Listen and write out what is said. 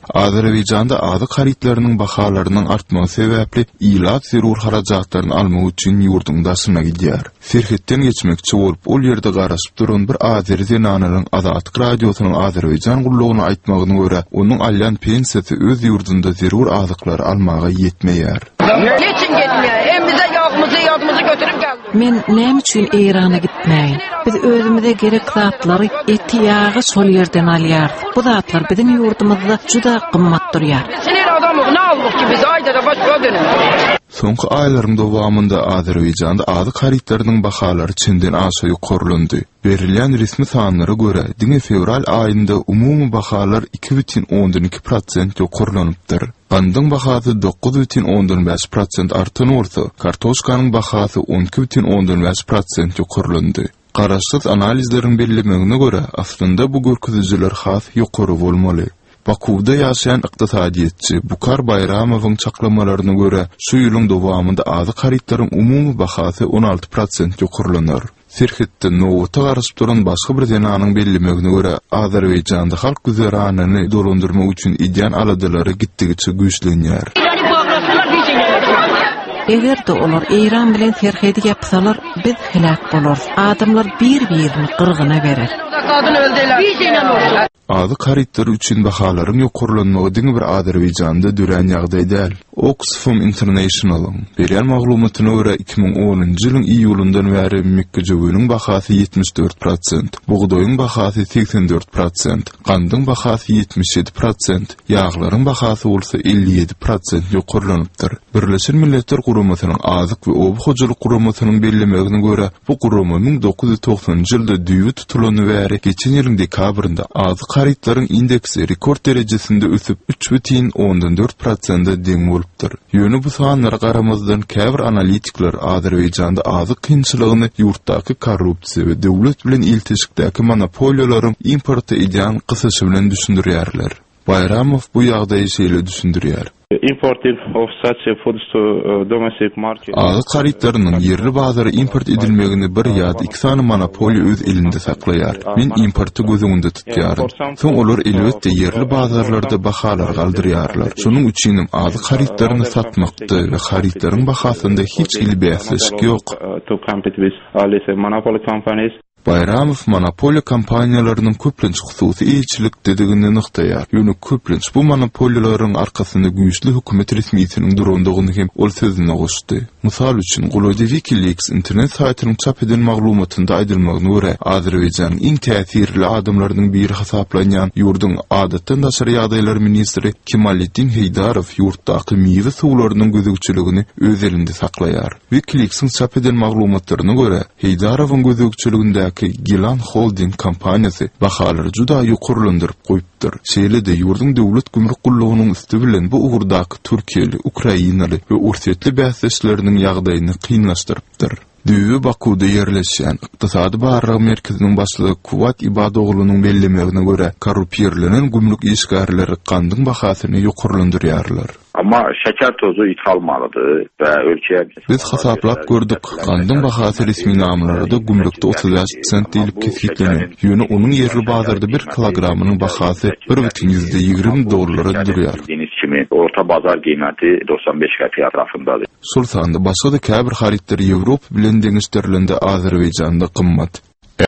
Azerbayjanda azyk haritlarynyň bahalarynyň artmagy sebäpli ilap zerur harajatlaryny almak üçin ýurdun daşyna gidýär. Serhetden geçmekçi bolup ol ýerde garaşyp duran bir Azeri zenanynyň Azatlyk radiosynyň Azerbayjan gullugyny aýtmagyna görä, onuň alýan pensiýasy öz ýurdunda zerur azyklary almaga ýetmeýär. Geçin gitmeýär, emmize ýagmyzy götürüp geldik. Men näme üçin Irana gitmäýin? Biz özümizde gerek zatlary eti ýagy şol ýerden alýar. Bu zatlar bizim ýurdumyzda juda gymmat durýar. Sinir adamyny aldyk ki biz aýda da başga dönem. Soňky aýlaryň dowamında Azerbaýjanda azyk haritlarynyň bahalary çenden aşağı ýokarlandy. Berilýän resmi sanlara görä, diňe fevral aýynda umumy bahalar 2,12% ýokarlanypdyr. Gandyň bahasy 9,5% artan bolsa, kartoşkanyň bahasy 12,5% ýokarlandy. Garaşsyz analizleriň bellemegine görä, aslynda bu görkezjiler has ýokary bolmaly. Bakuwda ýaşaýan ykdysadyetçi Bukar Bayramowyň çaklamalaryna görä, şu ýylyň dowamında azyk haritlaryň umumy bahasy 16% ýokarlanar. Serhetde nowata garaşyp duran başga bir zenanyň bellemegine görä, Azerbaýjanda halk güzeranyny dolandyrmak üçin ideýan aladylary gitdigiçe güýçlenýär. Eger de olar Iran bilen serhedi yapsalar, biz helak bolar. Adamlar bir-birini qırğına berer. Kadın öldüler. Azyk haritlar üçin bahalaryň ýokarlanmagy diňe bir Azerbaýjanda dören ýagdaý däl. Oxfam International'ın berýän maglumatyna görä 2010-njy ýylyň iýulundan bäri mekkejowynyň bahasy 74%, buğdoýyň bahasy 84%, gandyň bahasy 77%, ýaglaryň bahasy bolsa 57% ýokarlanypdyr. Birleşen Milletler Guramasynyň azyk we oby hojalyk guramasynyň bellemegine görä, bu gurama 1990-njy ýylda düýü tutulany bäri geçen ýylyň dekabrynda azyk haritlaryň indeksi rekord derejesinde ösüp 3,14% deň bolupdyr. Ýöne bu sanlara garamazdan käbir analitikler Azerbaýjanda azyk kynçylygyny ýurtdaky korrupsiýa we döwlet bilen iltişikdäki monopoliýalaryň importy edýän gysyşy bilen düşündirýärler. Bayramow bu ýagdaýy şeýle düşündirýär. Importing of such foods to domestic market. Azyk haritlarynyň yerli bazara import edilmegini bir ýa-da 2 sany monopoliýa öz elinde saklaýar. Men importy gözüňde tutýarym. Soň olar elbetde yerli bazarlarda bahalar galdyrýarlar. Şonuň üçin azyk haritlaryny satmakda we haritlaryň bahasynda hiç ilbäslik ýok. To compete with all these monopoly companies. Bayramow monopoliýa kompaniýalarynyň köplenç hususy eýçilik dedigini nyktaýar. Ýöne köplenç bu monopoliýalaryň arkasynda güýçli hökümet resmiýetiniň durandygyny hem ol sözüne goşdy. Mysal üçin Gulody Wikileaks internet saýtynyň çap eden maglumatynda aýdylmagyna görä, Azerbaýjanyň iň täsirli adamlarynyň biri hasaplanýan ýurdun adatdan daşary ýagdaýlar ministri Kemaleddin Heydarow ýurtdaky meýwe suwlarynyň gözegçiligini öz elinde saklaýar. Wikileaks'yň çap eden maglumatlaryna görä, Heydarowyň gözegçiliginde Gilan Holding kompaniýasy bahalary juda ýokarlandyryp goýupdyr. Şeýle-de ýurdun döwlet gümrük gullugynyň üstü bilen bu ugurdaky Türkiýeli, Ukrainaly we ursetli bäsleşleriniň ýagdaýyny kynlaşdyrypdyr. Düýü Bakuwda ýerleşýän ykdysady barragy merkeziniň başlygy Kuwat Ibadoglunyň bellemegine görä, korrupýerlenen gümrük işgärleri gandyň bahasyny ýokarlandyrýarlar. Ama şeker tozu ithalmalıdır ve ölçüye... Biz hasaplap gördük. Gandyň bahasy resmi namlarında gümrükde 35% deyilip kesitlenýär. Ýöne onuň yerli bazarda 1 kilogramynyň bahasy $1,20 durýar. Deniz kimi orta bazar kıymeti 95 qəpik atrafındadır. Şol sanda başga da käbir haritler Ýewropa bilen deňişdirilende Azerbaýjanda gymmat.